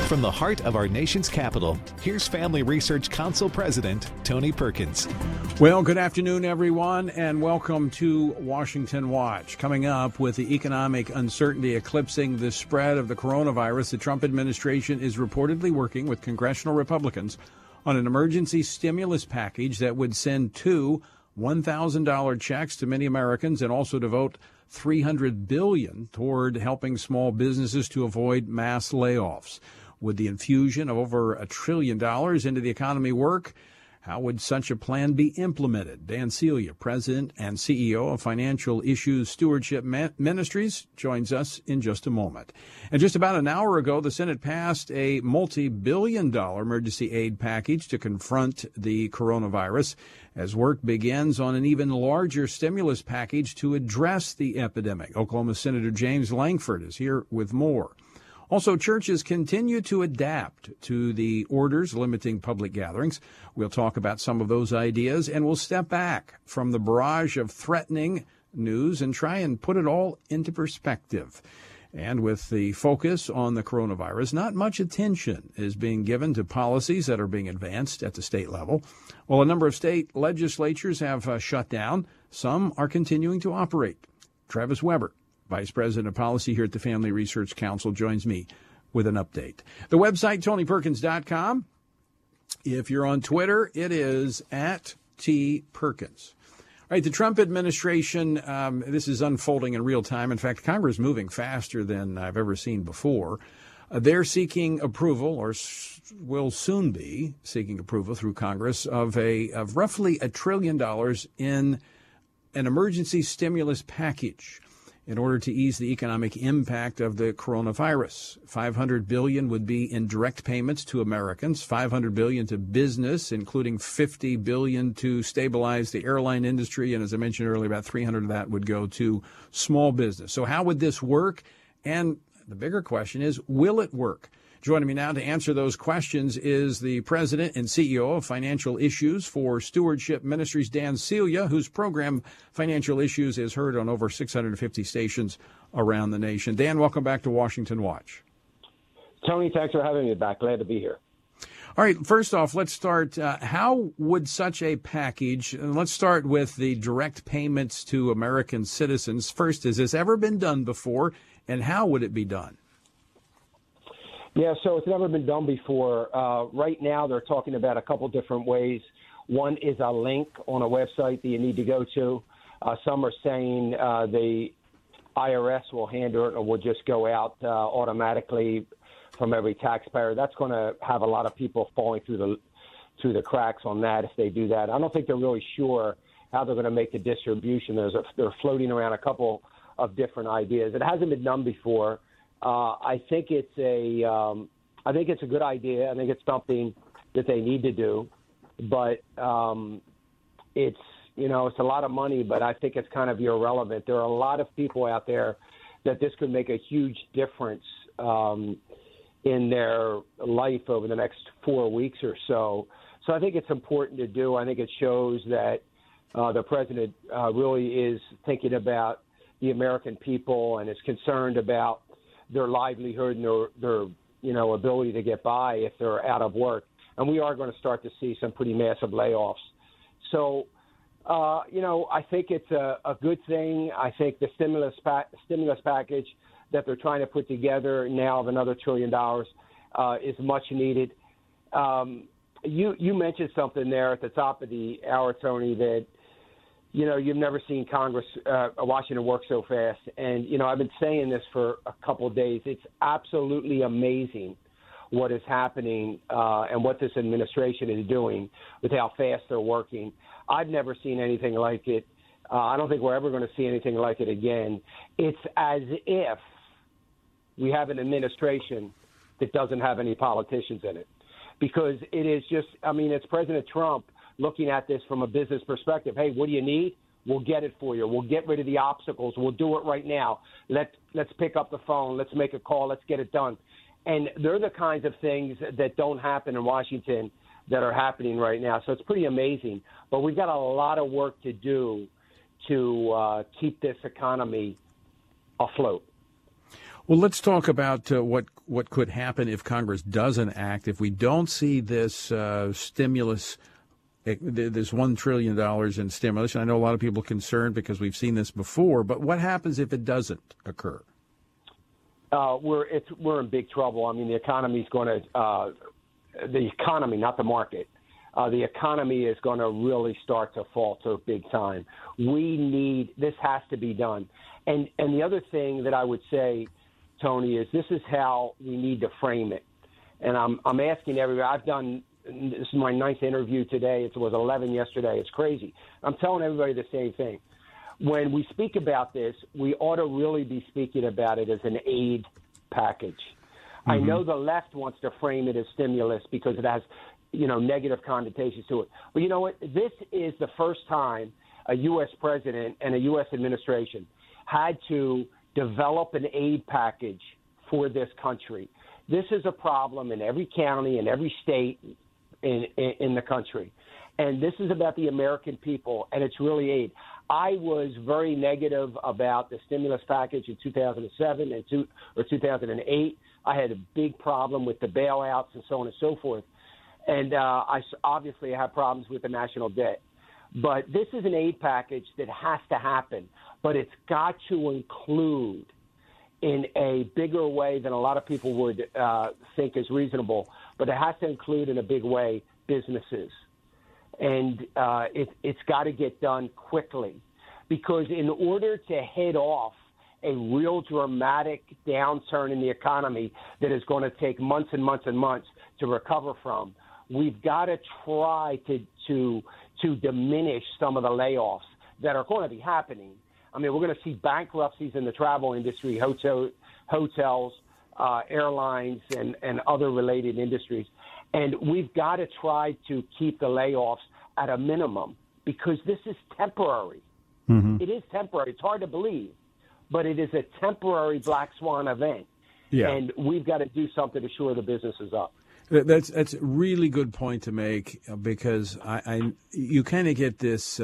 From the heart of our nation's capital, here's Family Research Council President Tony Perkins. Well, good afternoon, everyone, and welcome to Washington Watch. Coming up, with the economic uncertainty eclipsing the spread of the coronavirus, the Trump administration is reportedly working with congressional Republicans on an emergency stimulus package that would send two $1,000 checks to many Americans and also devote $300 billion toward helping small businesses to avoid mass layoffs. Would the infusion of over $1 trillion into the economy work? How would such a plan be implemented? Dan Celia, President and CEO of Financial Issues Stewardship Ministries, joins us in just a moment. And just about an hour ago, the Senate passed a multi-billion-dollar emergency aid package to confront the coronavirus as work begins on an even larger stimulus package to address the epidemic. Oklahoma Senator James Lankford is here with more. Also, churches continue to adapt to the orders limiting public gatherings. We'll talk about some of those ideas, and we'll step back from the barrage of threatening news and try and put it all into perspective. And with the focus on the coronavirus, not much attention is being given to policies that are being advanced at the state level. While a number of state legislatures have shut down, some are continuing to operate. Travis Weber, Vice President of Policy here at the Family Research Council, joins me with an update. The website, TonyPerkins.com. If you're on Twitter, it is at @TPerkins. All right, the Trump administration, this is unfolding in real time. In fact, Congress is moving faster than I've ever seen before. They're seeking approval, or will soon be seeking approval through Congress, of roughly $1 trillion in an emergency stimulus package in order to ease the economic impact of the coronavirus. $500 billion would be in direct payments to Americans, $500 billion to business, including $50 billion to stabilize the airline industry. And as I mentioned earlier, about $300 of that would go to small business. So how would this work? And the bigger question is, will it work? Joining me now to answer those questions is the President and CEO of Financial Issues for Stewardship Ministries, Dan Celia, whose program Financial Issues is heard on over 650 stations around the nation. Dan, welcome back to Washington Watch. Tony, thanks for having me back. Glad to be here. All right, first off, let's start. How would such a package, and let's start with the direct payments to American citizens. First, has this ever been done before, and how would it be done? Yeah, so it's never been done before. Right now, they're talking about a couple different ways. One is a link on a website that you need to go to. Some are saying the IRS will handle it or will just go out automatically from every taxpayer. That's going to have a lot of people falling through the cracks on that if they do that. I don't think they're really sure how they're going to make the distribution. They're floating around a couple of different ideas. It hasn't been done before. I think it's a good idea. I think it's something that they need to do, but it's a lot of money. But I think it's kind of irrelevant. There are a lot of people out there that this could make a huge difference in their life over the next 4 weeks or so. So I think it's important to do. I think it shows that the president really is thinking about the American people and is concerned about their livelihood and their ability to get by if they're out of work. And we are going to start to see some pretty massive layoffs. So, I think it's a good thing. I think the stimulus package that they're trying to put together now of another $1 trillion is much needed. You mentioned something there at the top of the hour, Tony, that you've never seen Congress, Washington work so fast. And, I've been saying this for a couple of days. It's absolutely amazing what is happening and what this administration is doing with how fast they're working. I've never seen anything like it. I don't think we're ever going to see anything like it again. It's as if we have an administration that doesn't have any politicians in it. Because it is just, it's President Trump looking at this from a business perspective. Hey, what do you need? We'll get it for you. We'll get rid of the obstacles. We'll do it right now. Let's pick up the phone. Let's make a call. Let's get it done. And they're the kinds of things that don't happen in Washington that are happening right now. So it's pretty amazing. But we've got a lot of work to do to keep this economy afloat. Well, let's talk about what could happen if Congress doesn't act, if we don't see this stimulus, this $1 trillion in stimulus. And I know a lot of people are concerned because we've seen this before, but what happens if it doesn't occur? We're in big trouble. I mean, the economy's going to the economy, not the market. The economy is going to really start to falter big time. This has to be done. And the other thing that I would say, Tony, is this is how we need to frame it. And I'm asking everybody. This is my 9th interview today. It was 11 yesterday. It's crazy. I'm telling everybody the same thing. When we speak about this, we ought to really be speaking about it as an aid package. Mm-hmm. I know the left wants to frame it as stimulus because it has, negative connotations to it. But you know what? This is the first time a U.S. president and a U.S. administration had to develop an aid package for this country. This is a problem in every county, in every state in the country. And this is about the American people, and it's really aid. I was very negative about the stimulus package in 2007 or 2008. I had a big problem with the bailouts and so on and so forth. And I obviously have problems with the national debt. But this is an aid package that has to happen, but it's got to include in a bigger way than a lot of people would think is reasonable, but it has to include in a big way businesses. And it's got to get done quickly, because in order to head off a real dramatic downturn in the economy that is going to take months and months and months to recover from, we've got to try to diminish some of the layoffs that are going to be happening. I mean, we're going to see bankruptcies in the travel industry, hotels, airlines, and other related industries. And we've got to try to keep the layoffs at a minimum, because this is temporary. Mm-hmm. It is temporary. It's hard to believe, but it is a temporary black swan event. Yeah. And we've got to do something to shore the businesses up. That's a really good point to make, because you kind of get this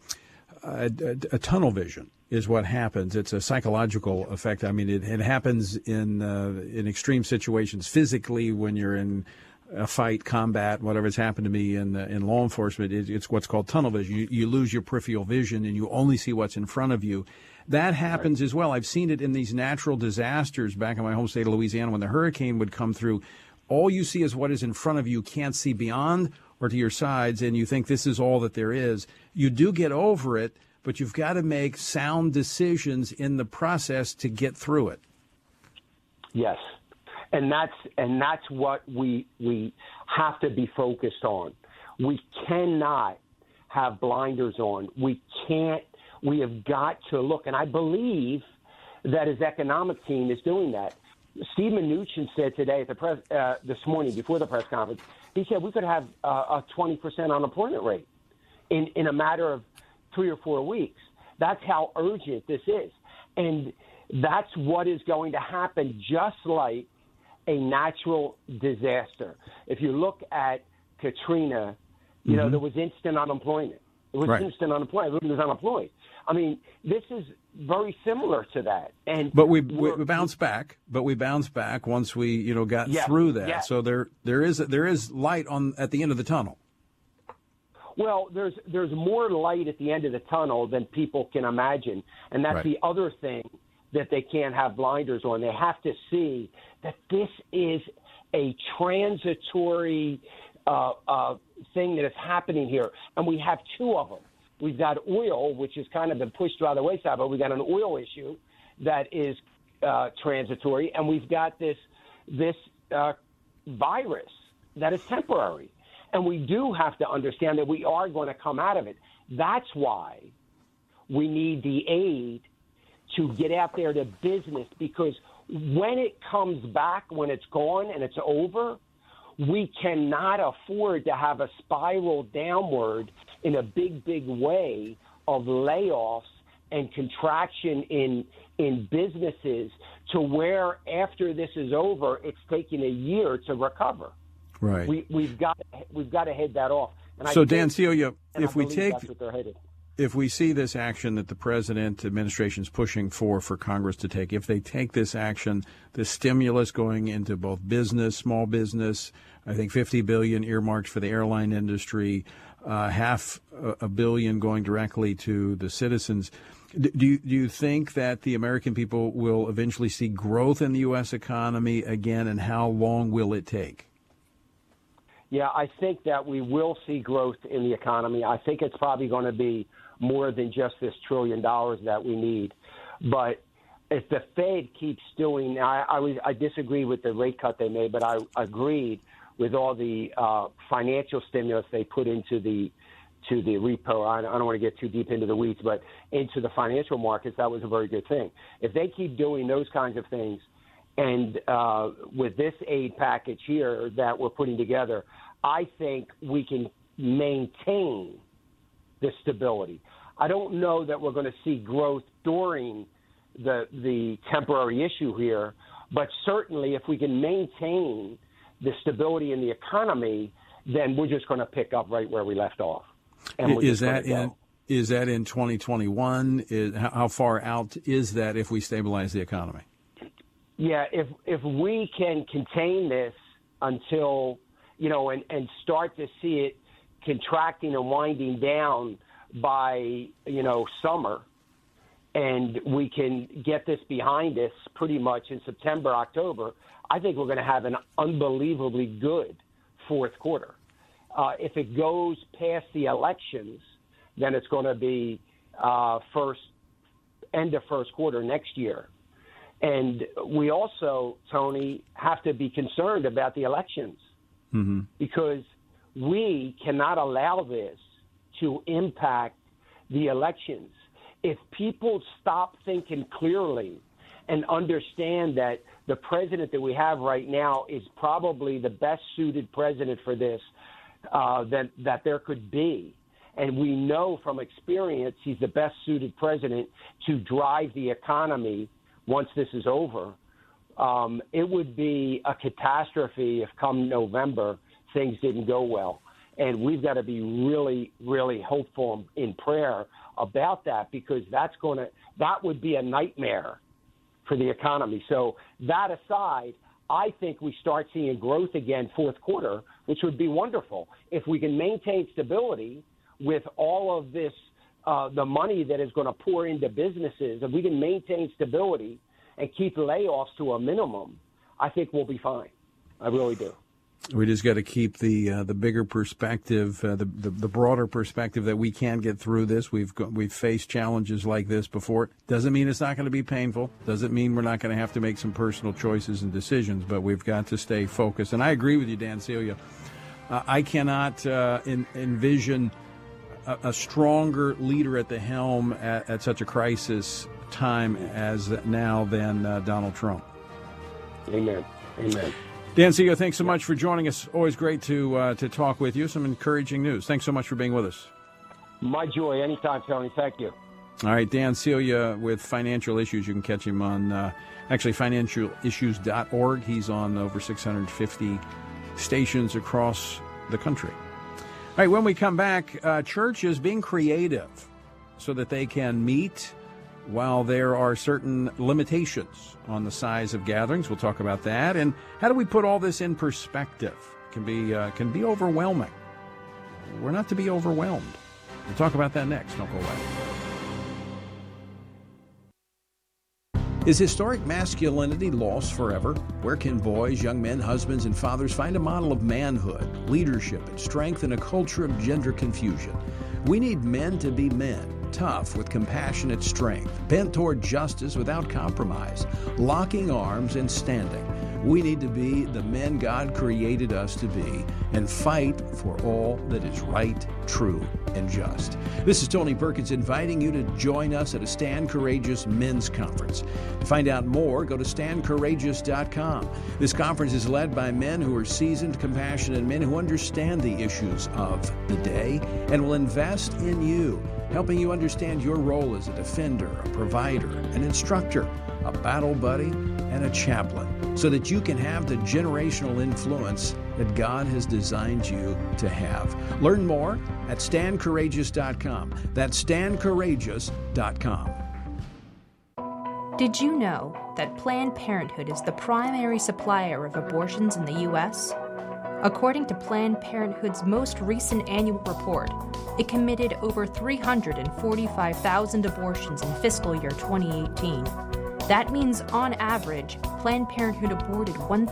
a tunnel vision is what happens. It's a psychological effect. I mean, it happens in extreme situations physically when you're in a fight, combat, whatever. It's happened to me in law enforcement. It's what's called tunnel vision. You lose your peripheral vision and you only see what's in front of you. That happens as well. I've seen it in these natural disasters back in my home state of Louisiana when the hurricane would come through. All you see is what is in front of you. You can't see beyond or to your sides, and you think this is all that there is. You do get over it, but you've got to make sound decisions in the process to get through it. Yes. And that's what we have to be focused on. We cannot have blinders on. We have got to look. And I believe that his economic team is doing that. Steve Mnuchin said today at the this morning before the press conference, he said we could have a 20% unemployment rate in a matter of 3 or 4 weeks. That's how urgent this is. And that's what is going to happen, just like a natural disaster. If you look at Katrina, there was instant unemployment. It was instant unemployment. Everybody was unemployed. I mean, this is very similar to that. But we bounced back. But we bounced back once we got through that. Yeah. So there is light at the end of the tunnel. Well, there's more light at the end of the tunnel than people can imagine, and that's the other thing that they can't have blinders on. They have to see that this is a transitory thing that is happening here, and we have two of them. We've got oil, which has kind of been pushed by the wayside, but we've got an oil issue that is transitory, and we've got this virus that is temporary. And we do have to understand that we are going to come out of it. That's why we need the aid to get out there to business, because when it comes back, when it's gone and it's over, we cannot afford to have a spiral downward in a big, big way of layoffs and contraction in businesses to where after this is over, it's taking a year to recover. Right. We've got to head that off. And so, Dan Celia, if we take if we see this action that the president administration is pushing for Congress to take, if they take this action, the stimulus going into both business, small business, I think $50 billion earmarked for the airline industry, $500 million going directly to the citizens. Do you think that the American people will eventually see growth in the U.S. economy again, and how long will it take? Yeah, I think that we will see growth in the economy. I think it's probably going to be more than just this $1 trillion that we need. But if the Fed keeps doing, I disagree with the rate cut they made, but I agreed with all the financial stimulus they put into the repo. I don't want to get too deep into the weeds, but into the financial markets, that was a very good thing. If they keep doing those kinds of things, and with this aid package here that we're putting together, I think we can maintain the stability. I don't know that we're going to see growth during the temporary issue here, but certainly if we can maintain the stability in the economy, then we're just going to pick up right where we left off. And is that in 2021? How far out is that if we stabilize the economy? Yeah, if we can contain this until, and start to see it contracting and winding down by, summer, and we can get this behind us pretty much in September, October, I think we're going to have an unbelievably good fourth quarter. If it goes past the elections, then it's going to be end of first quarter next year. And we also, Tony, have to be concerned about the elections because we cannot allow this to impact the elections. If people stop thinking clearly and understand that the president that we have right now is probably the best suited president for this that there could be, and we know from experience he's the best suited president to drive the economy once this is over, it would be a catastrophe if come November things didn't go well. And we've got to be really, really hopeful in prayer about that, because that would be a nightmare for the economy. So that aside, I think we start seeing growth again fourth quarter, which would be wonderful. If we can maintain stability with all of this, the money that is going to pour into businesses, if we can maintain stability and keep layoffs to a minimum, I think we'll be fine. I really do. We just got to keep the bigger perspective, the broader perspective that we can get through this. We've faced challenges like this before. Doesn't mean it's not going to be painful. Doesn't mean we're not going to have to make some personal choices and decisions. But we've got to stay focused. And I agree with you, Dan Celia. I cannot envision a stronger leader at the helm at such a crisis time as now than Donald Trump. Amen. Amen. Dan Celia, thanks so much for joining us. Always great to talk with you. Some encouraging news. Thanks so much for being with us. My joy. Anytime, Tony. Thank you. All right, Dan Celia with Financial Issues. You can catch him on financialissues.org. He's on over 650 stations across the country. All right, when we come back, churches being creative so that they can meet while there are certain limitations on the size of gatherings. We'll talk about that. And how do we put all this in perspective? Can be overwhelming. We're not to be overwhelmed. We'll talk about that next. Don't go away. Is historic masculinity lost forever? Where can boys, young men, husbands, and fathers find a model of manhood, leadership, and strength in a culture of gender confusion? We need men to be men. Tough with compassionate strength, bent toward justice without compromise, locking arms and standing. We need to be the men God created us to be and fight for all that is right, true, and just. This is Tony Perkins inviting you to join us at a Stand Courageous Men's Conference. To find out more, go to standcourageous.com. This conference is led by men who are seasoned, compassionate men who understand the issues of the day and will invest in you, helping you understand your role as a defender, a provider, an instructor, a battle buddy, and a chaplain. so that you can have the generational influence that God has designed you to have. Learn more at standcourageous.com. That's standcourageous.com. Did you know that Planned Parenthood is the primary supplier of abortions in the U.S.? According to Planned Parenthood's most recent annual report, it committed over 345,000 abortions in fiscal year 2018. That means, on average, Planned Parenthood aborted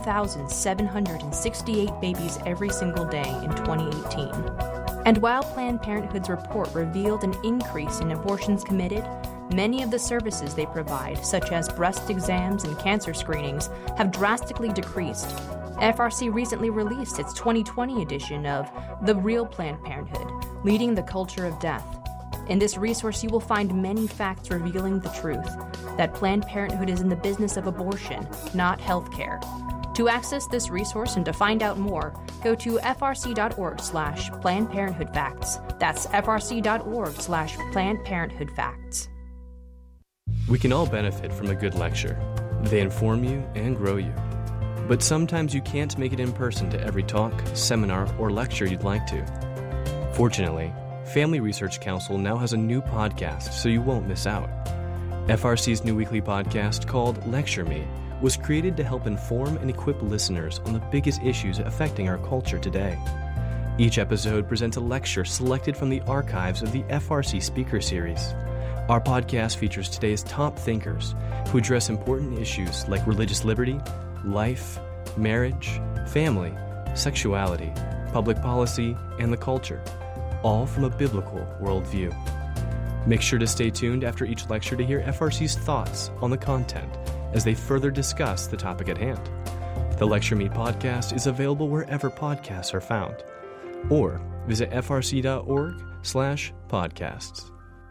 1,768 babies every single day in 2018. And while Planned Parenthood's report revealed an increase in abortions committed, many of the services they provide, such as breast exams and cancer screenings, have drastically decreased. FRC recently released its 2020 edition of The Real Planned Parenthood, Leading the Culture of Death. In this resource, you will find many facts revealing the truth, that Planned Parenthood is in the business of abortion, not healthcare. To access this resource and to find out more, go to frc.org/Planned Parenthood Facts. That's frc.org/Planned Parenthood Facts. We can all benefit from a good lecture. They inform you and grow you. But sometimes you can't make it in person to every talk, seminar, or lecture you'd like to. Fortunately, Family Research Council now has a new podcast, so you won't miss out. FRC's new weekly podcast, called Lecture Me, was created to help inform and equip listeners on the biggest issues affecting our culture today. Each episode presents a lecture selected from the archives of the FRC Speaker Series. Our podcast features today's top thinkers who address important issues like religious liberty, life, marriage, family, sexuality, public policy, and the culture, all from a biblical worldview. Make sure to stay tuned after each lecture to hear FRC's thoughts on the content as they further discuss the topic at hand. The Lecture Me podcast is available wherever podcasts are found, or visit frc.org/podcasts.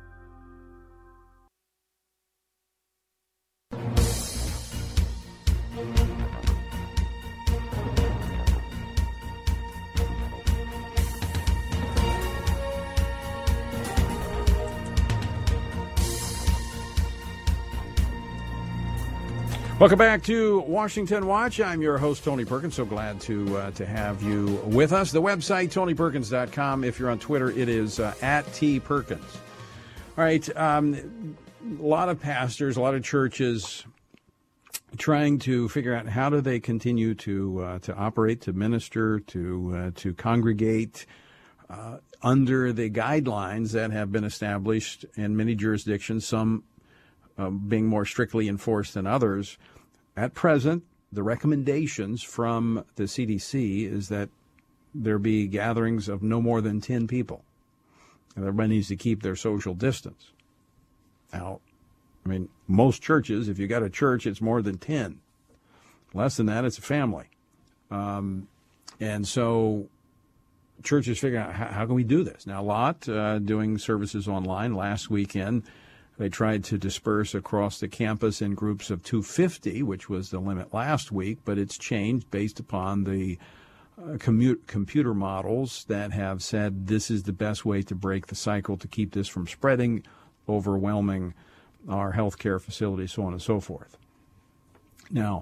Welcome back to Washington Watch. I'm your host, Tony Perkins. So glad to have you with us. The website, TonyPerkins.com. If you're on Twitter, it is at @TPerkins. All right. A lot of pastors, a lot of churches trying to figure out how do they continue to operate, to minister, to congregate under the guidelines that have been established in many jurisdictions, some being more strictly enforced than others. At present, the recommendations from the CDC is that there be gatherings of no more than 10 people. And everybody needs to keep their social distance. Now, I mean, most churches, if you got a church, it's more than 10. Less than that, it's a family. And so churches figure out, how can we do this? Now, a lot doing services online. Last weekend, they tried to disperse across the campus in groups of 250, which was the limit last week, but it's changed based upon the computer models that have said this is the best way to break the cycle to keep this from spreading, overwhelming our healthcare facilities, so on and so forth. Now,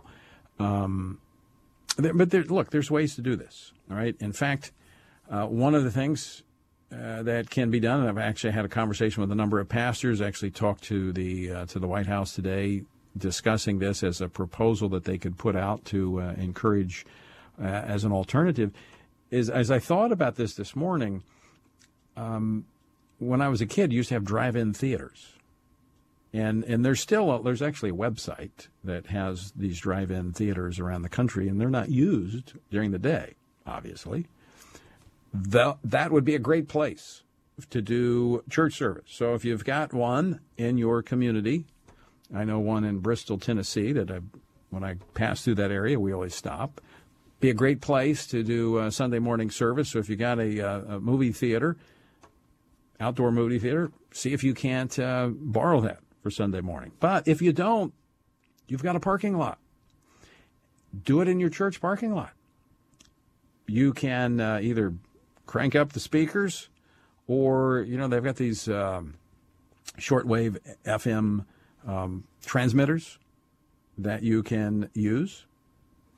there's ways to do this, all right? In fact, one of the things that can be done, and I've actually had a conversation with a number of pastors, actually talked to the White House today discussing this as a proposal that they could put out to encourage as an alternative, is as I thought about this morning, when I was a kid, I used to have drive-in theaters. And there's actually a website that has these drive-in theaters around the country, and they're not used during the day, obviously. That would be a great place to do church service. So if you've got one in your community, I know one in Bristol, Tennessee, that when I pass through that area, we always stop. Be a great place to do a Sunday morning service. So if you got a movie theater, outdoor movie theater, see if you can't borrow that for Sunday morning. But if you don't, you've got a parking lot. Do it in your church parking lot. You can either crank up the speakers, or, they've got these shortwave FM transmitters that you can use.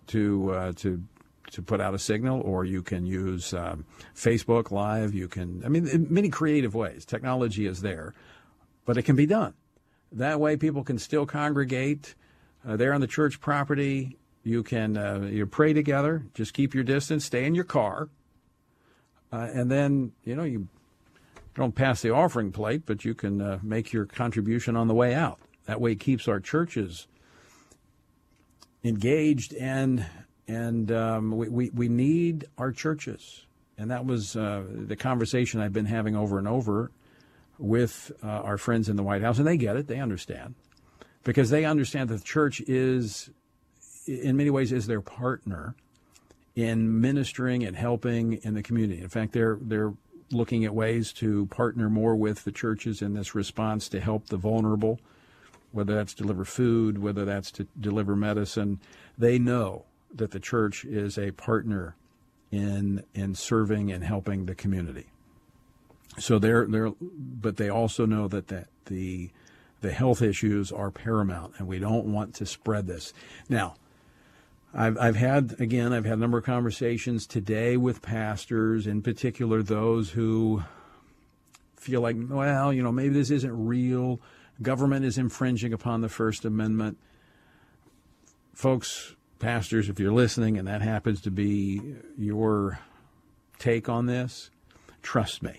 to put out a signal, or you can use Facebook Live. You can, in many creative ways. Technology is there, but it can be done. That way people can still congregate there on the church property. You can you pray together, just keep your distance, stay in your car, and then, you don't pass the offering plate, but you can make your contribution on the way out. That way it keeps our churches engaged, and we need our churches. And that was the conversation I've been having over and over with our friends in the White House, and they get it, they understand, because they understand that the church is, in many ways, is their partner in ministering and helping in the community. In fact, they're looking at ways to partner more with the churches in this response to help the vulnerable, whether that's deliver food, whether that's to deliver medicine. They know that the church is a partner in serving and helping the community. So but they also know that the health issues are paramount, and we don't want to spread this. Now, I've had a number of conversations today with pastors, in particular those who feel like, well, maybe this isn't real. Government is infringing upon the First Amendment. Folks, pastors, if you're listening and that happens to be your take on this, trust me.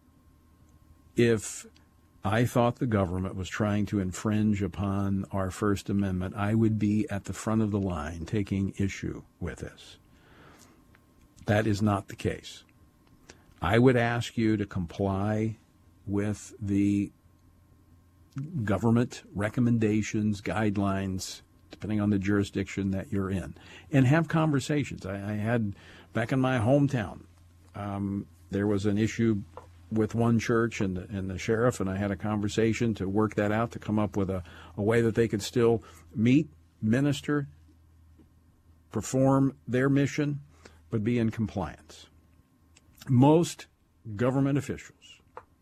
If I thought the government was trying to infringe upon our First Amendment, I would be at the front of the line taking issue with this. That is not the case. I would ask you to comply with the government recommendations, guidelines, depending on the jurisdiction that you're in, and have conversations. I had, back in my hometown, there was an issue with one church and the sheriff, and I had a conversation to work that out, to come up with a way that they could still meet, minister, perform their mission, but be in compliance. Most government officials,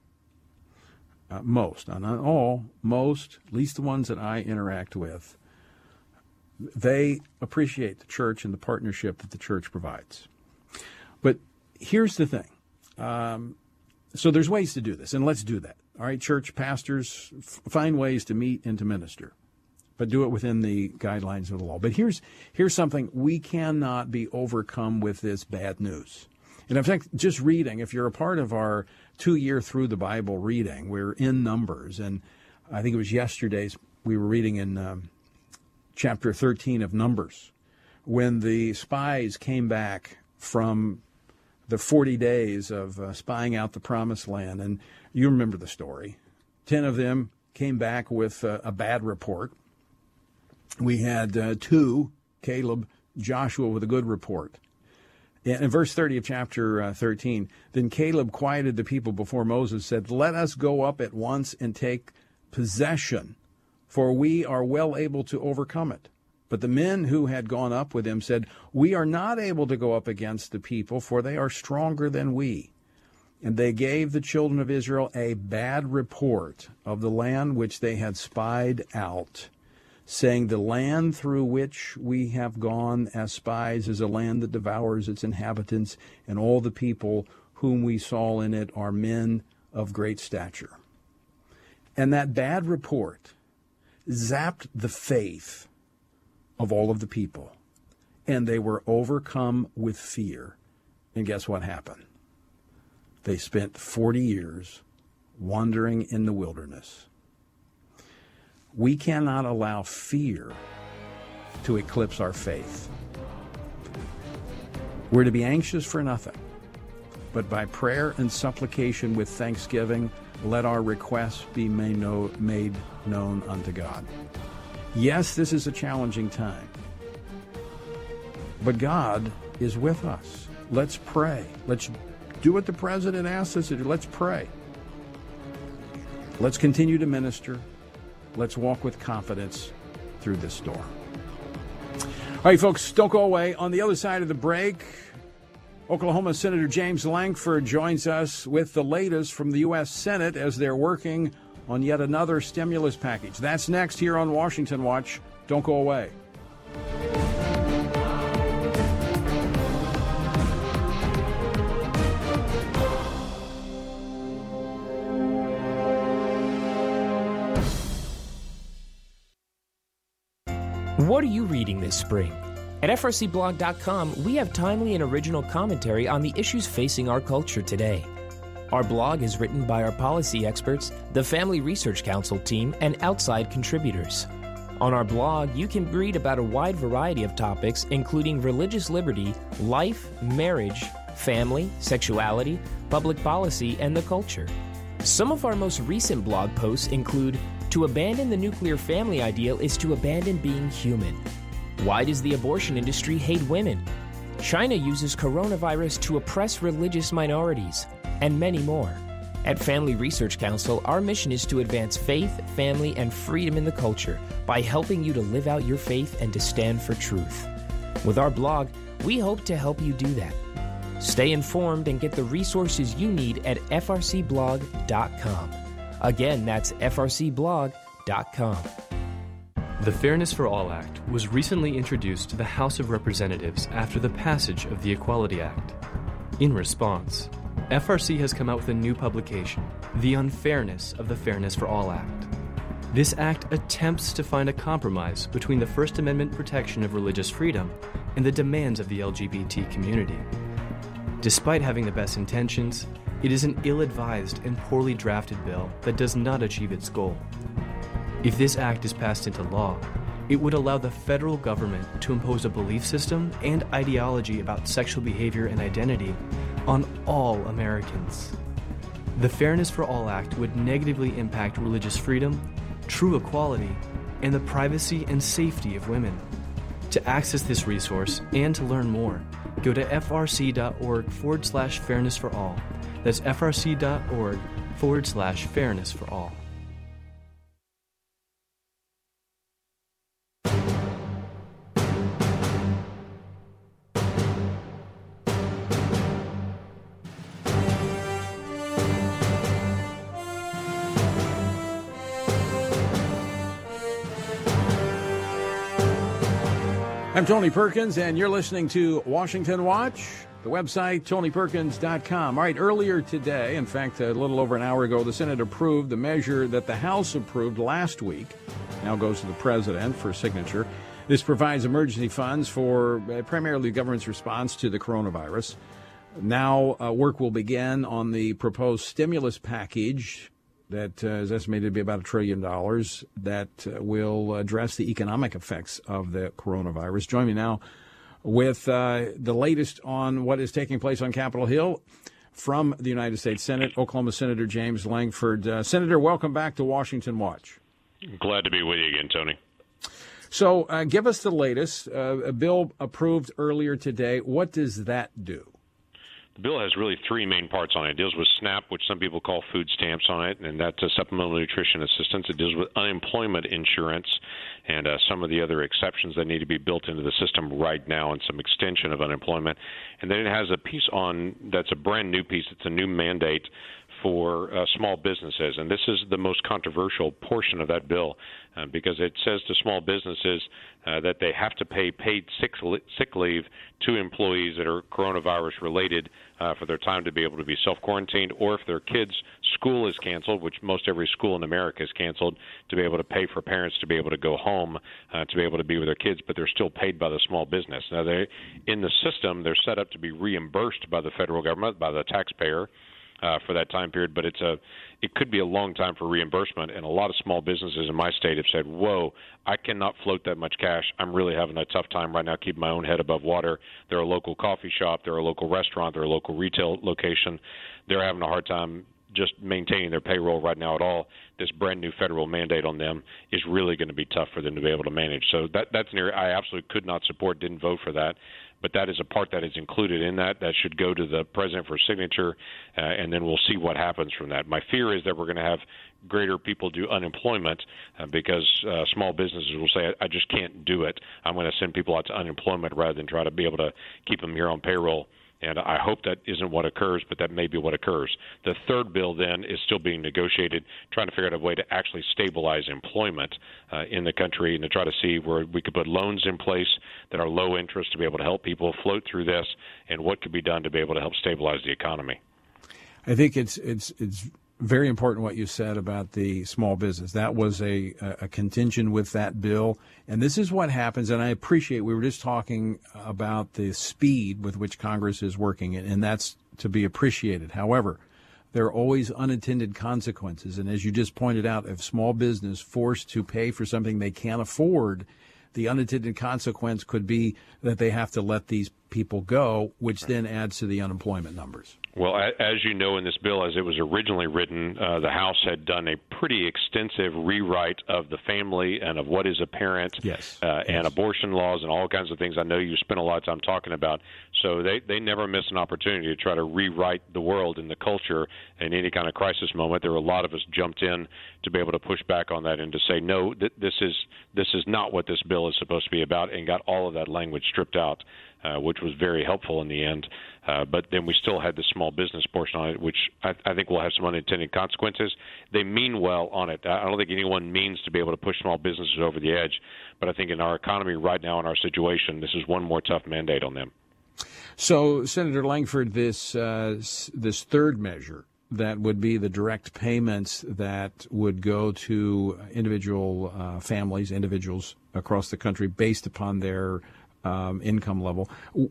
most, not all, most, at least the ones that I interact with, they appreciate the church and the partnership that the church provides. But here's the thing. So there's ways to do this, and let's do that. All right, church pastors, find ways to meet and to minister, but do it within the guidelines of the law. But here's something: we cannot be overcome with this bad news. And in fact, just reading, if you're a part of our 2-year Through the Bible reading, we're in Numbers, and I think it was yesterday's, we were reading in chapter 13 of Numbers, when the spies came back from the 40 days of spying out the Promised Land. And you remember the story. 10 of them came back with a bad report. We had 2, Caleb, Joshua, with a good report. In verse 30 of chapter 13, then Caleb quieted the people before Moses, said, "Let us go up at once and take possession, for we are well able to overcome it." But the men who had gone up with him said, "We are not able to go up against the people, for they are stronger than we." And they gave the children of Israel a bad report of the land which they had spied out, saying, "The land through which we have gone as spies is a land that devours its inhabitants, and all the people whom we saw in it are men of great stature." And that bad report zapped the faith of all of the people, and they were overcome with fear. And guess what happened? They spent 40 years wandering in the wilderness. We cannot allow fear to eclipse our faith. We're to be anxious for nothing, but by prayer and supplication with thanksgiving, let our requests be made known unto God. Yes, this is a challenging time, but God is with us. Let's pray. Let's do what the president asked us to do. Let's pray. Let's continue to minister. Let's walk with confidence through this storm. All right, folks, don't go away. On the other side of the break, Oklahoma Senator James Lankford joins us with the latest from the U.S. Senate as they're working on yet another stimulus package. That's next here on Washington Watch. Don't go away. What are you reading this spring? At frcblog.com, we have timely and original commentary on the issues facing our culture today. Our blog is written by our policy experts, the Family Research Council team, and outside contributors. On our blog, you can read about a wide variety of topics, including religious liberty, life, marriage, family, sexuality, public policy, and the culture. Some of our most recent blog posts include, "To abandon the nuclear family ideal is to abandon being human." "Why does the abortion industry hate women?" "China uses coronavirus to oppress religious minorities," and many more. At Family Research Council, our mission is to advance faith, family, and freedom in the culture by helping you to live out your faith and to stand for truth. With our blog, we hope to help you do that. Stay informed and get the resources you need at frcblog.com. Again, that's frcblog.com. The Fairness for All Act was recently introduced to the House of Representatives after the passage of the Equality Act. In response, FRC has come out with a new publication, The Unfairness of the Fairness for All Act. This act attempts to find a compromise between the First Amendment protection of religious freedom and the demands of the LGBT community. Despite having the best intentions, it is an ill-advised and poorly drafted bill that does not achieve its goal. If this act is passed into law, it would allow the federal government to impose a belief system and ideology about sexual behavior and identity on all Americans. The Fairness for All Act would negatively impact religious freedom, true equality, and the privacy and safety of women. To access this resource and to learn more, go to frc.org/fairness for all. That's frc.org/fairness for all. I'm Tony Perkins, and you're listening to Washington Watch, the website, tonyperkins.com. All right, earlier today, in fact, a little over an hour ago, the Senate approved the measure that the House approved last week. Now goes to the President for signature. This provides emergency funds for primarily the government's response to the coronavirus. Now work will begin on the proposed stimulus package that is estimated to be about $1 trillion that will address the economic effects of the coronavirus. Join me now with the latest on what is taking place on Capitol Hill from the United States Senate, Oklahoma Senator James Lankford. Senator, welcome back to Washington Watch. Glad to be with you again, Tony. So give us the latest. A bill approved earlier today. What does that do? The bill has really three main parts on it. It deals with SNAP, which some people call food stamps on it, and that's a supplemental nutrition assistance. It deals with unemployment insurance and some of the other exceptions that need to be built into the system right now and some extension of unemployment. And then it has a piece on that's a brand new piece. It's a new mandate for small businesses. And this is the most controversial portion of that bill because it says to small businesses that they have to pay paid sick leave to employees that are coronavirus related for their time to be able to be self-quarantined, or if their kids' school is canceled, which most every school in America is canceled, to be able to pay for parents to be able to go home to be able to be with their kids, but they're still paid by the small business. Now, they in the system, they're set up to be reimbursed by the federal government, by the taxpayer, for that time period, but it could be a long time for reimbursement, and a lot of small businesses in my state have said, whoa, I cannot float that much cash. I'm really having a tough time right now keeping my own head above water. They're a local coffee shop, they're a local restaurant, they're a local retail location. They're having a hard time just maintaining their payroll right now at all. This brand new federal mandate on them is really going to be tough for them to be able to manage. So that's an area I absolutely could not support, didn't vote for that. But that is a part that is included in that. That should go to the president for signature, and then we'll see what happens from that. My fear is that we're going to have greater people do unemployment because small businesses will say, I just can't do it. I'm going to send people out to unemployment rather than try to be able to keep them here on payroll. And I hope that isn't what occurs, but that may be what occurs. The third bill then is still being negotiated, trying to figure out a way to actually stabilize employment in the country and to try to see where we could put loans in place that are low interest to be able to help people float through this, and what could be done to be able to help stabilize the economy. I think it's Very important what you said about the small business. That was a contingent with that bill. And this is what happens, and I appreciate, we were just talking about the speed with which Congress is working, and that's to be appreciated. However, there are always unintended consequences. And as you just pointed out, if small business forced to pay for something they can't afford, the unintended consequence could be that they have to let these people go, which then adds to the unemployment numbers. Well, as you know, in this bill, as it was originally written, the House had done a pretty extensive rewrite of the family and of what is a parent, and abortion laws and all kinds of things I know you spent a lot of time talking about. So they never miss an opportunity to try to rewrite the world and the culture in any kind of crisis moment. There were a lot of us jumped in to be able to push back on that and to say, no, this is not what this bill is supposed to be about, and got all of that language stripped out, which was very helpful in the end. But then we still had the small business portion on it, which I think will have some unintended consequences. They mean well on it. I don't think anyone means to be able to push small businesses over the edge. But I think in our economy right now, in our situation, this is one more tough mandate on them. So, Senator Lankford, this third measure that would be the direct payments that would go to individual families, individuals across the country based upon their income level.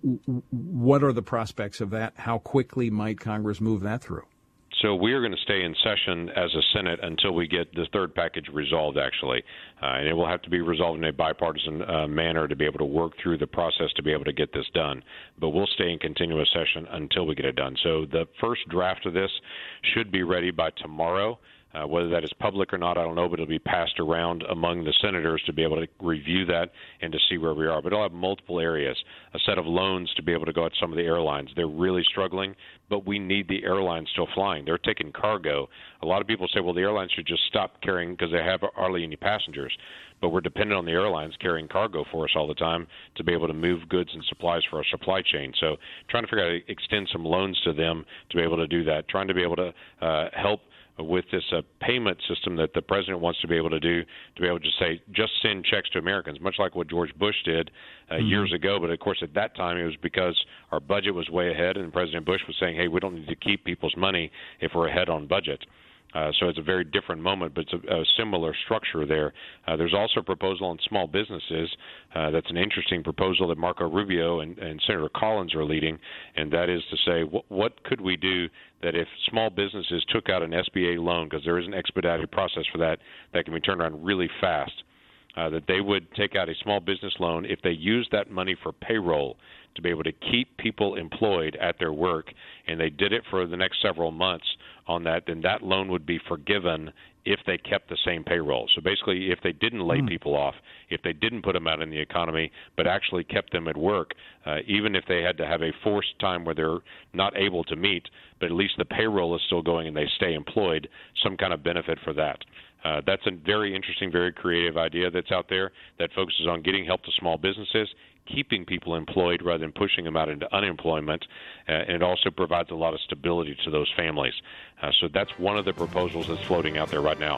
What are the prospects of that? How quickly might Congress move that through? So we are going to stay in session as a Senate until we get the third package resolved, actually. And it will have to be resolved in a bipartisan manner to be able to work through the process to be able to get this done. But we'll stay in continuous session until we get it done. So the first draft of this should be ready by tomorrow. Whether that is public or not, I don't know, but it'll be passed around among the senators to be able to review that and to see where we are. But it'll have multiple areas, a set of loans to be able to go at some of the airlines. They're really struggling, but we need the airlines still flying. They're taking cargo. A lot of people say, well, the airlines should just stop carrying because they have hardly any passengers. But we're dependent on the airlines carrying cargo for us all the time to be able to move goods and supplies for our supply chain. So trying to figure out how to extend some loans to them to be able to do that, trying to be able to help with this payment system that the president wants to be able to do, to be able to say, just send checks to Americans, much like what George Bush did years ago. But, of course, at that time it was because our budget was way ahead, and President Bush was saying, hey, we don't need to keep people's money if we're ahead on budget. So it's a very different moment, but it's a similar structure there. There's also a proposal on small businesses. That's an interesting proposal that Marco Rubio and Senator Collins are leading, and that is to say, what could we do that if small businesses took out an SBA loan, because there is an expedited process for that can be turned around really fast, that they would take out a small business loan if they use that money for payroll to be able to keep people employed at their work, and they did it for the next several months on that, then that loan would be forgiven if they kept the same payroll. So basically, if they didn't lay people off, if they didn't put them out in the economy, but actually kept them at work, even if they had to have a forced time where they're not able to meet, but at least the payroll is still going and they stay employed, some kind of benefit for that. That's a very interesting, very creative idea that's out there that focuses on getting help to small businesses, keeping people employed rather than pushing them out into unemployment, and it also provides a lot of stability to those families. So that's one of the proposals that's floating out there right now.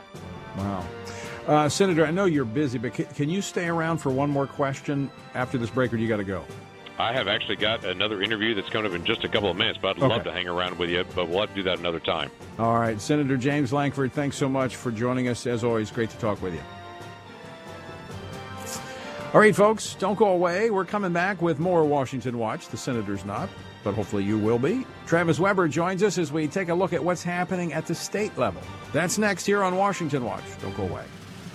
Wow. Senator, I know you're busy, but can you stay around for one more question after this break, or do you got to go? I have actually got another interview that's coming up in just a couple of minutes, but I'd love to hang around with you, but we'll have to do that another time. All right. Senator James Lankford, thanks so much for joining us. As always, great to talk with you. All right, folks, don't go away. We're coming back with more Washington Watch. The Senator's not, but hopefully you will be. Travis Weber joins us as we take a look at what's happening at the state level. That's next here on Washington Watch. Don't go away.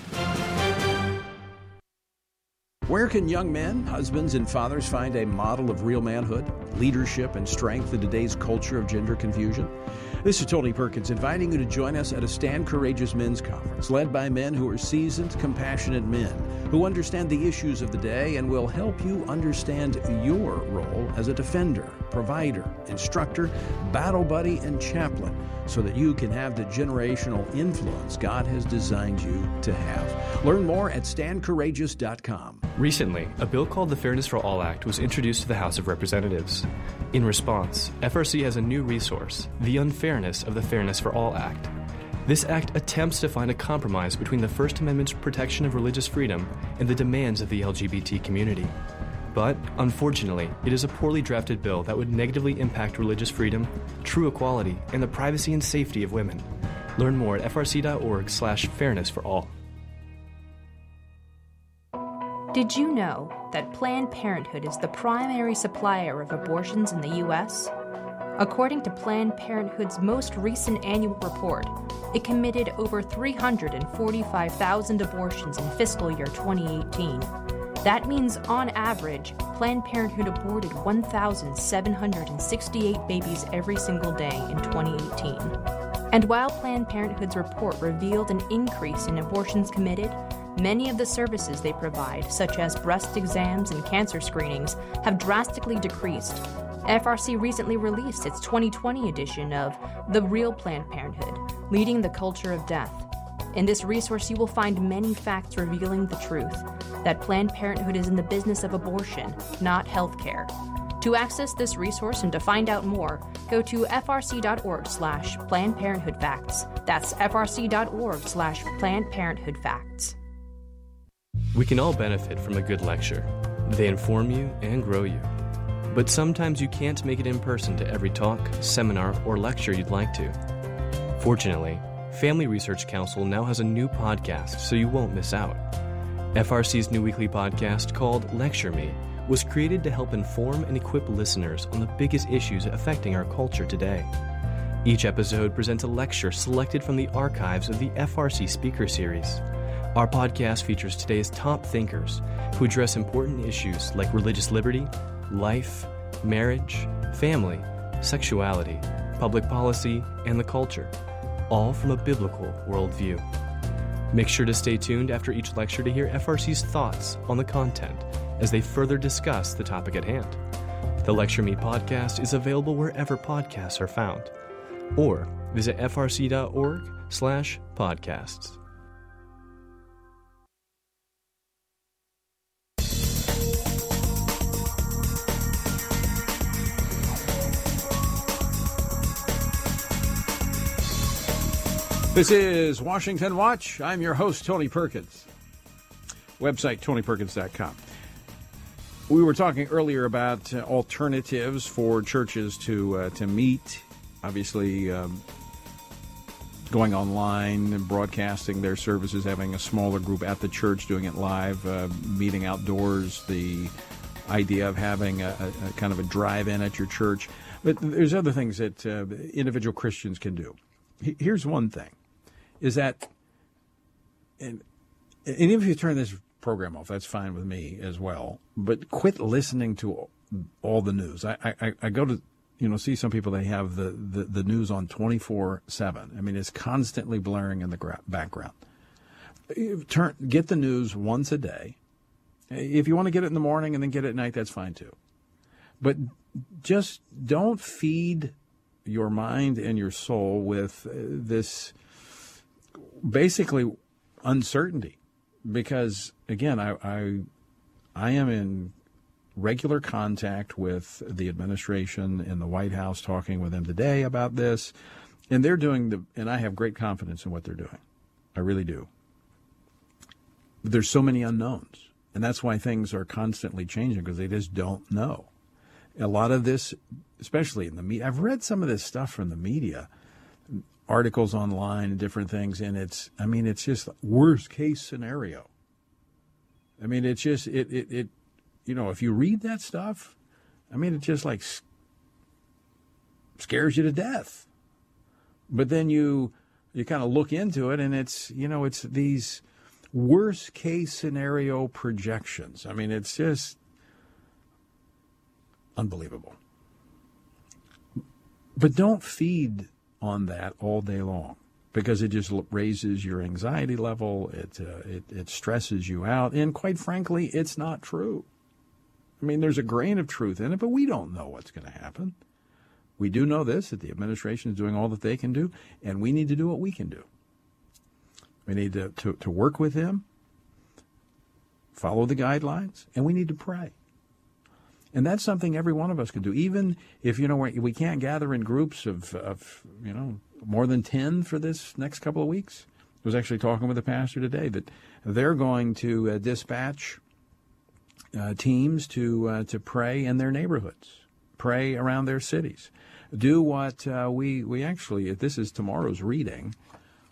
Where can young men, husbands, and fathers find a model of real manhood, leadership, and strength in today's culture of gender confusion? This is Tony Perkins inviting you to join us at a Stand Courageous Men's Conference led by men who are seasoned, compassionate men who understand the issues of the day and will help you understand your role as a defender, provider, instructor, battle buddy, and chaplain so that you can have the generational influence God has designed you to have. Learn more at standcourageous.com. Recently, a bill called the Fairness for All Act was introduced to the House of Representatives. In response, FRC has a new resource, the Unfairness of the Fairness for All Act. This act attempts to find a compromise between the First Amendment's protection of religious freedom and the demands of the LGBT community. But, unfortunately, it is a poorly drafted bill that would negatively impact religious freedom, true equality, and the privacy and safety of women. Learn more at frc.org/fairness for all. Did you know that Planned Parenthood is the primary supplier of abortions in the U.S.? According to Planned Parenthood's most recent annual report, it committed over 345,000 abortions in fiscal year 2018. That means, on average, Planned Parenthood aborted 1,768 babies every single day in 2018. And while Planned Parenthood's report revealed an increase in abortions committed, many of the services they provide, such as breast exams and cancer screenings, have drastically decreased. FRC recently released its 2020 edition of The Real Planned Parenthood, Leading the Culture of Death. In this resource, you will find many facts revealing the truth, that Planned Parenthood is in the business of abortion, not healthcare. To access this resource and to find out more, go to frc.org/Planned Parenthood Facts. That's frc.org/Planned Parenthood Facts. We can all benefit from a good lecture. They inform you and grow you. But sometimes you can't make it in person to every talk, seminar, or lecture you'd like to. Fortunately, Family Research Council now has a new podcast, so you won't miss out. FRC's new weekly podcast, called Lecture Me, was created to help inform and equip listeners on the biggest issues affecting our culture today. Each episode presents a lecture selected from the archives of the FRC Speaker Series. Our podcast features today's top thinkers who address important issues like religious liberty, life, marriage, family, sexuality, public policy, and the culture, all from a biblical worldview. Make sure to stay tuned after each lecture to hear FRC's thoughts on the content as they further discuss the topic at hand. The Lecture Me podcast is available wherever podcasts are found, or visit frc.org/podcasts. This is Washington Watch. I'm your host, Tony Perkins. Website, TonyPerkins.com. We were talking earlier about alternatives for churches to meet. Obviously, going online and broadcasting their services, having a smaller group at the church, doing it live, meeting outdoors, the idea of having a kind of a drive-in at your church. But there's other things that individual Christians can do. Here's one thing, is that, and even if you turn this program off, that's fine with me as well, but quit listening to all the news. I go to, see some people, they have the news on 24/7. I mean, it's constantly blaring in the background. Get the news once a day. If you want to get it in the morning and then get it at night, that's fine too. But just don't feed your mind and your soul with this basically uncertainty, because again, I am in regular contact with the administration in the White House, talking with them today about this, and they're doing and I have great confidence in what they're doing. I really do. But there's so many unknowns, and that's why things are constantly changing, because they just don't know. A lot of this, especially in the media, I've read some of this stuff from the media, articles online and different things, and it's just worst case scenario. I mean, it's just, if you read that stuff, it just like scares you to death. But then you kind of look into it, and it's these worst case scenario projections. It's just unbelievable. But don't feed on that all day long, because it just raises your anxiety level. It stresses you out. And quite frankly, it's not true. There's a grain of truth in it, but we don't know what's going to happen. We do know this, that the administration is doing all that they can do, and we need to do what we can do. We need to work with them, follow the guidelines, and we need to pray. And that's something every one of us can do. Even if, we can't gather in groups of more than 10 for this next couple of weeks. I was actually talking with a pastor today that they're going to dispatch teams to pray in their neighborhoods, pray around their cities. Do what we actually, this is tomorrow's reading,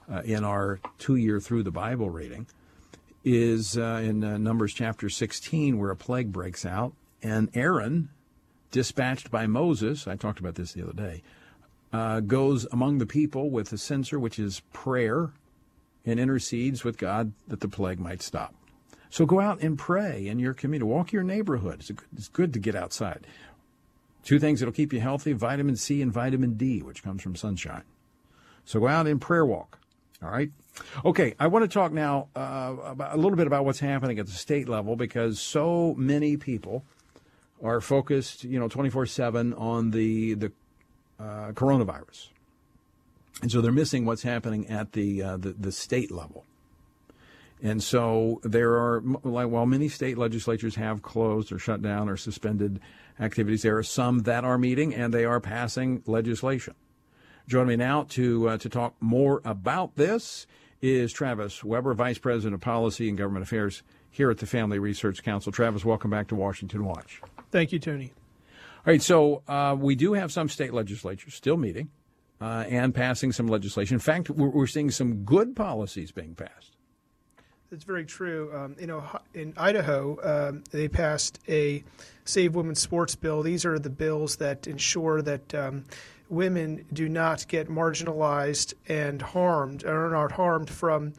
in our 2-year through the Bible reading is in Numbers chapter 16, where a plague breaks out, and Aaron, dispatched by Moses, I talked about this the other day, goes among the people with a censer, which is prayer, and intercedes with God that the plague might stop. So go out and pray in your community. Walk your neighborhood. It's good to get outside. 2 things that'll keep you healthy, vitamin C and vitamin D, which comes from sunshine. So go out and prayer walk. All right? Okay, I want to talk now a little bit about what's happening at the state level, because so many people are focused, 24/7 on the coronavirus. And so they're missing what's happening at the state level. And so there are, while many state legislatures have closed or shut down or suspended activities, there are some that are meeting and they are passing legislation. Joining me now to talk more about this is Travis Weber, Vice President of Policy and Government Affairs here at the Family Research Council. Travis, welcome back to Washington Watch. Thank you, Tony. All right, so we do have some state legislatures still meeting and passing some legislation. In fact, we're seeing some good policies being passed. That's very true. In Idaho, they passed a Save Women's Sports bill. These are the bills that ensure that women do not get marginalized and harmed, or are not harmed from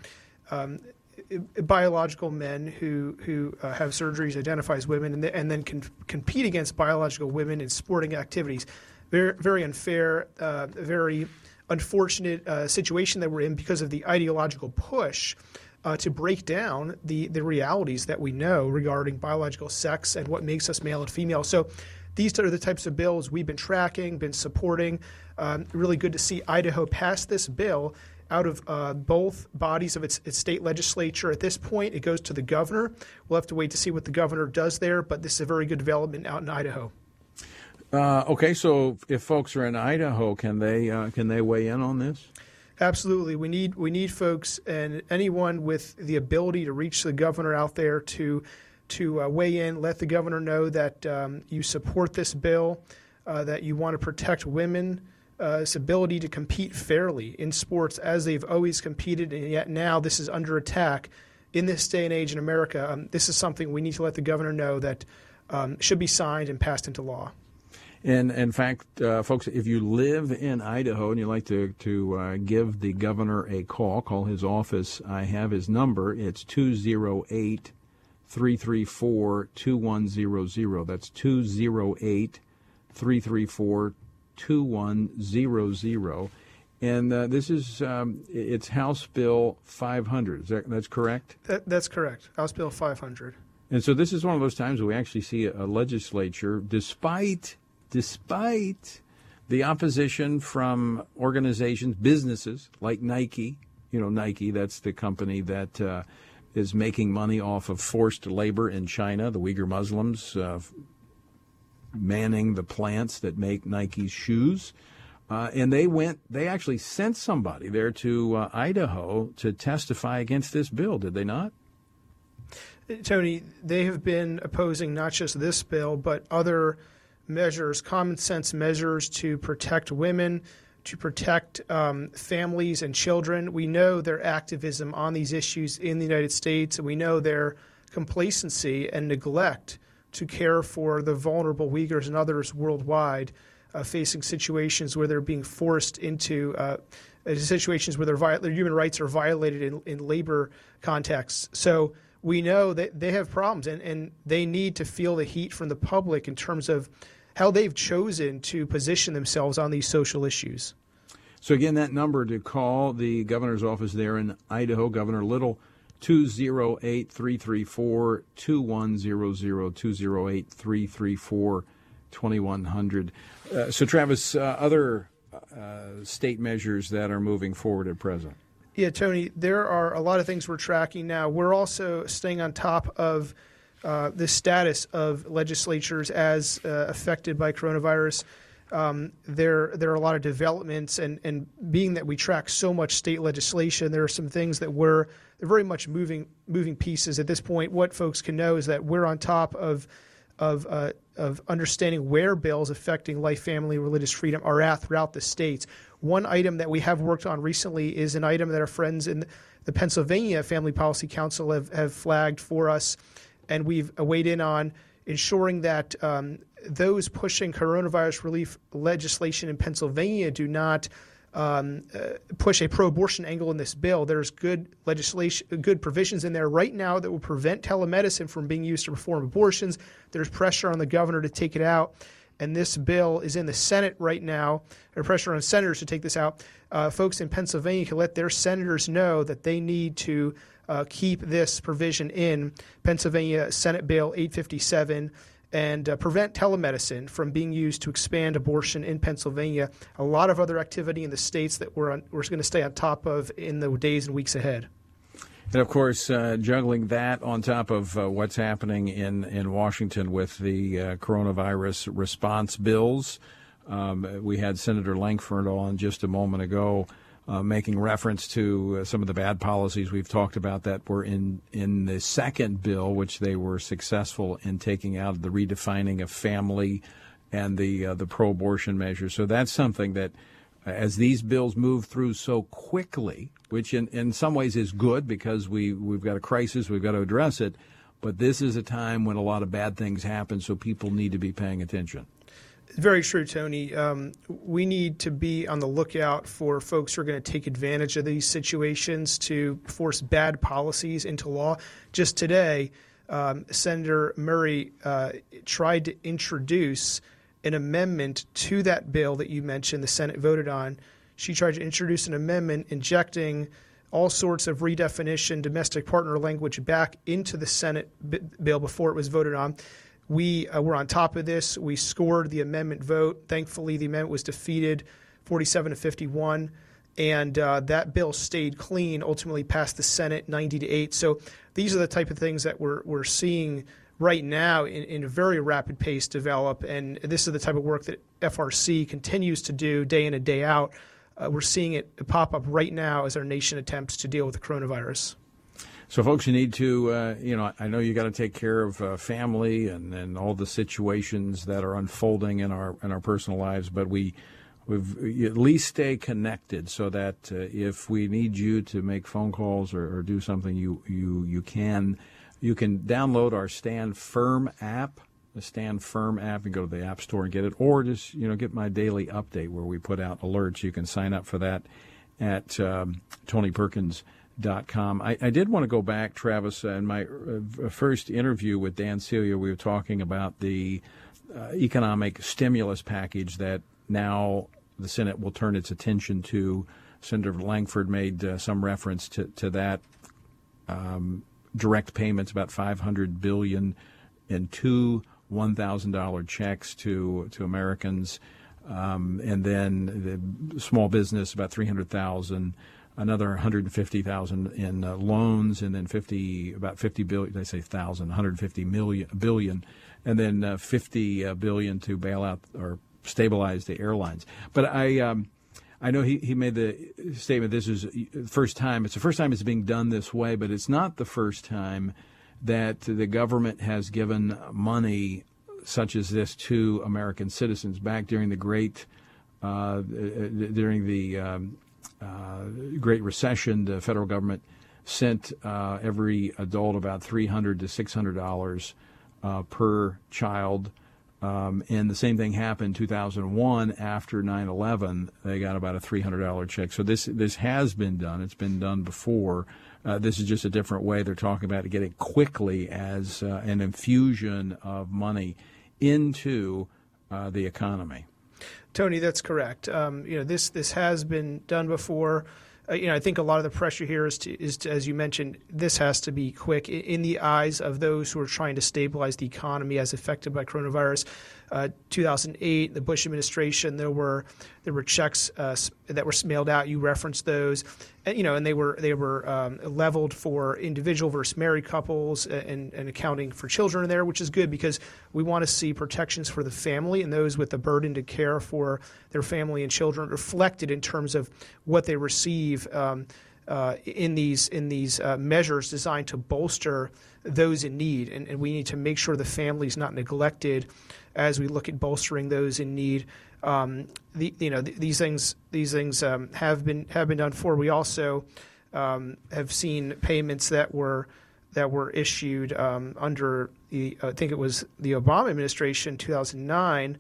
biological men who have surgeries, identify as women, and then can compete against biological women in sporting activities. Very, very unfair, very unfortunate situation that we're in because of the ideological push to break down the realities that we know regarding biological sex and what makes us male and female. So these are the types of bills we've been tracking, been supporting. Really good to see Idaho pass this bill out of both bodies of its state legislature. At this point, it goes to the governor. We'll have to wait to see what the governor does there, but this is a very good development out in Idaho. Okay, so if folks are in Idaho, can they weigh in on this? Absolutely. We need folks and anyone with the ability to reach the governor out there to weigh in, let the governor know that you support this bill, that you want to protect women's ability to compete fairly in sports as they've always competed, and yet now this is under attack in this day and age in America. This is something we need to let the governor know that should be signed and passed into law. And in fact, folks, if you live in Idaho and you'd like to give the governor a call his office. I have his number. It's 208-334-2100. That's 208-334-2100. And this is it's House Bill 500. That's correct? That's correct. House Bill 500. And so this is one of those times where we actually see a legislature, despite the opposition from organizations, businesses like Nike. Nike, that's the company that is making money off of forced labor in China, the Uyghur Muslims manning the plants that make Nike's shoes. And they actually sent somebody there to Idaho to testify against this bill, did they not? Tony, they have been opposing not just this bill, but other measures, common sense measures to protect women, to protect families and children. We know their activism on these issues in the United States, and we know their complacency and neglect to care for the vulnerable Uyghurs and others worldwide facing situations where they're being forced into situations where their human rights are violated in labor contexts. So we know that they have problems, and they need to feel the heat from the public in terms of how they've chosen to position themselves on these social issues. So again, that number to call the governor's office there in Idaho, Governor Little, 208-334-2100, 208-334-2100. So Travis, other state measures that are moving forward at present? Yeah, Tony, there are a lot of things we're tracking now. We're also staying on top of the status of legislatures as affected by coronavirus. There are a lot of developments, and being that we track so much state legislation, there are some things that they're very much moving pieces at this point. What folks can know is that we're on top of of understanding where bills affecting life, family, religious freedom are at throughout the states. One item that we have worked on recently is an item that our friends in the Pennsylvania Family Policy Council have flagged for us, and we've weighed in on ensuring that those pushing coronavirus relief legislation in Pennsylvania do not push a pro-abortion angle in this bill. There's good legislation, good provisions in there right now that will prevent telemedicine from being used to perform abortions. There's pressure on the governor to take it out, and this bill is in the Senate right now, or pressure on senators to take this out. Folks in Pennsylvania can let their senators know that they need to keep this provision in Pennsylvania Senate Bill 857 and prevent telemedicine from being used to expand abortion in Pennsylvania. A lot of other activity in the states that we're going to stay on top of in the days and weeks ahead. And, of course, juggling that on top of what's happening in Washington with the coronavirus response bills. We had Senator Lankford on just a moment ago making reference to some of the bad policies we've talked about that were in the second bill, which they were successful in taking out, the redefining of family and the pro-abortion measures. So that's something that, as these bills move through so quickly, which in some ways is good because we've got a crisis, we've got to address it, but this is a time when a lot of bad things happen, so people need to be paying attention. Very true, Tony. We need to be on the lookout for folks who are going to take advantage of these situations to force bad policies into law. Just today, Senator Murray tried to introduce an amendment to that bill that you mentioned the Senate voted on. She tried to introduce an amendment injecting all sorts of redefinition, domestic partner language back into the Senate bill before it was voted on. We were on top of this. We scored the amendment vote. Thankfully, the amendment was defeated 47-51, and that bill stayed clean, ultimately passed the Senate 90-8. So these are the type of things that we're seeing right now in a very rapid pace develop, and this is the type of work that FRC continues to do day in and day out. We're seeing it pop up right now as our nation attempts to deal with the coronavirus. So, folks, you need to, I know you got to take care of family and all the situations that are unfolding in our personal lives, but we've at least stay connected so that if we need you to make phone calls or do something, you can download our Stand Firm app, the Stand Firm app, and go to the App Store and get it, or just get my daily update where we put out alerts. You can sign up for that at TonyPerkins.com. I did want to go back, Travis, in my first interview with Dan Celia, we were talking about the economic stimulus package that now the Senate will turn its attention to. Senator Lankford made some reference to that. Direct payments, about $500 billion in two $1,000 checks to Americans, and then the small business, about $300,000. Another $150,000 in loans, and then about $50 billion. They say $150 billion, and then $50 billion to bail out or stabilize the airlines. But I know he made the statement. This is the first time. It's the first time it's being done this way, but it's not the first time that the government has given money such as this to American citizens. Back during the Great Recession, the federal government sent every adult about $300 to $600 per child. And the same thing happened in 2001 after 9/11. They got about a $300 check. So this has been done. It's been done before. This is just a different way. They're talking about getting quickly as an infusion of money into the economy. Tony, that's correct. This has been done before. I think a lot of the pressure here is to, as you mentioned, this has to be quick in the eyes of those who are trying to stabilize the economy as affected by coronavirus. 2008, the Bush administration, there were checks that were mailed out. You referenced those, and they were leveled for individual versus married couples and accounting for children in there, which is good because we want to see protections for the family and those with the burden to care for their family and children reflected in terms of what they receive in these measures designed to bolster those in need, and we need to make sure the family is not neglected as we look at bolstering those in need. These things have been done before. We also have seen payments that were issued under I think it was the Obama administration, 2009.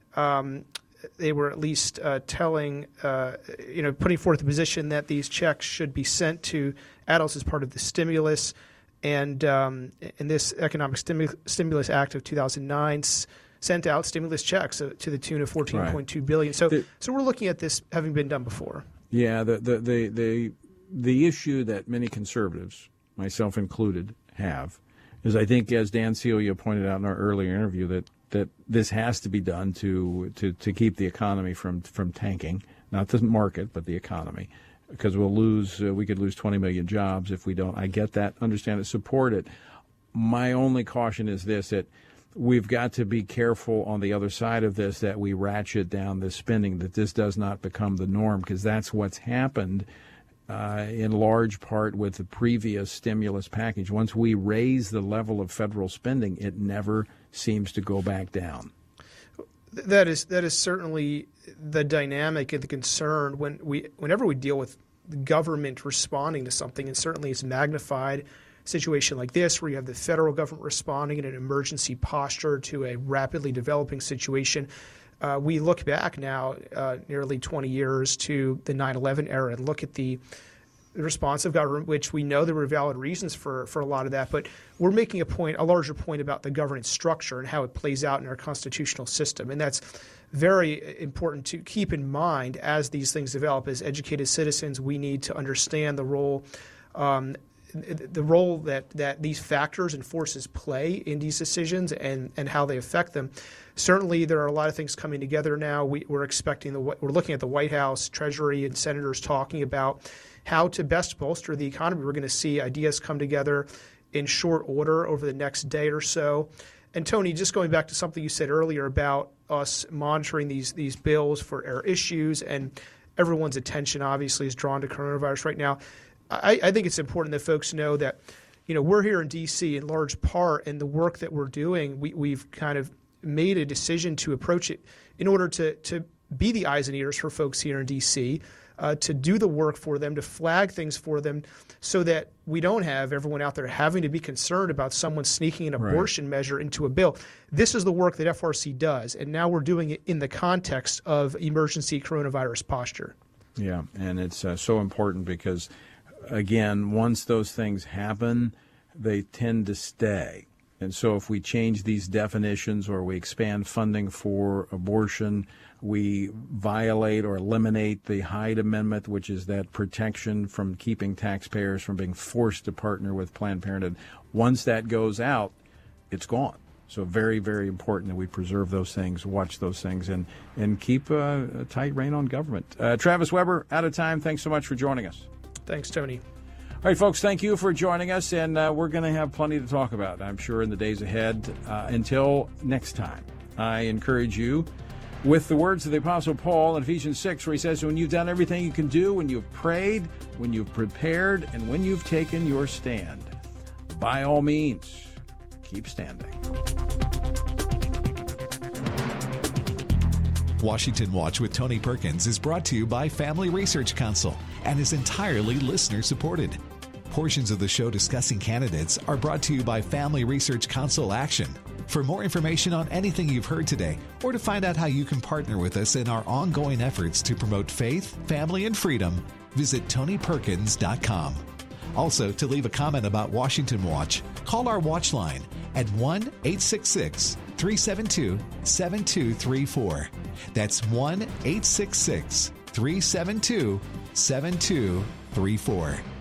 They were at least putting forth the position that these checks should be sent to adults as part of the stimulus, and in this Economic Stimulus Act of 2009 sent out stimulus checks to the tune of $14.2 billion. So we're looking at this having been done before. Yeah, the issue that many conservatives, myself included, have is, I think, as Dan Celia pointed out in our earlier interview, that this has to be done to keep the economy from tanking, not the market, but the economy, because we could lose 20 million jobs if we don't. I get that, understand it, support it. My only caution is this, that we've got to be careful on the other side of this, that we ratchet down this spending, that this does not become the norm, because that's what's happened in large part with the previous stimulus package. Once we raise the level of federal spending, it never seems to go back down. That is certainly the dynamic and the concern whenever we deal with the government responding to something, and certainly it's magnified. Situation like this, where you have the federal government responding in an emergency posture to a rapidly developing situation. We look back now nearly 20 years to the 9/11 era and look at the response of government, which we know there were valid reasons for a lot of that, but we're making a larger point about the governance structure and how it plays out in our constitutional system. And that's very important to keep in mind as these things develop. As educated citizens, we need to understand the role that these factors and forces play in these decisions and how they affect them. Certainly, there are a lot of things coming together now. We're looking at the White House, Treasury, and senators talking about how to best bolster the economy. We're going to see ideas come together in short order over the next day or so. And Tony, just going back to something you said earlier about us monitoring these bills for error issues, and everyone's attention obviously is drawn to coronavirus right now. I think it's important that folks know that, we're here in D.C. in large part, and the work that we're doing, we've kind of made a decision to approach it in order to be the eyes and ears for folks here in D.C., to do the work for them, to flag things for them, so that we don't have everyone out there having to be concerned about someone sneaking an abortion measure into a bill. This is the work that FRC does, and now we're doing it in the context of emergency coronavirus posture. Yeah, and it's so important because, again, once those things happen, they tend to stay. And so if we change these definitions or we expand funding for abortion, we violate or eliminate the Hyde Amendment, which is that protection from keeping taxpayers from being forced to partner with Planned Parenthood. Once that goes out, it's gone. So very, very important that we preserve those things, watch those things, and keep a tight rein on government. Travis Weber, out of time. Thanks so much for joining us. Thanks, Tony. All right, folks, thank you for joining us, and we're going to have plenty to talk about, I'm sure, in the days ahead. Until next time, I encourage you with the words of the Apostle Paul in Ephesians 6, where he says, when you've done everything you can do, when you've prayed, when you've prepared, and when you've taken your stand, by all means, keep standing. Washington Watch with Tony Perkins is brought to you by Family Research Council and is entirely listener-supported. Portions of the show discussing candidates are brought to you by Family Research Council Action. For more information on anything you've heard today, or to find out how you can partner with us in our ongoing efforts to promote faith, family, and freedom, visit TonyPerkins.com. Also, to leave a comment about Washington Watch, call our watch line at 1-866-372-7234. That's 1-866-372-7234.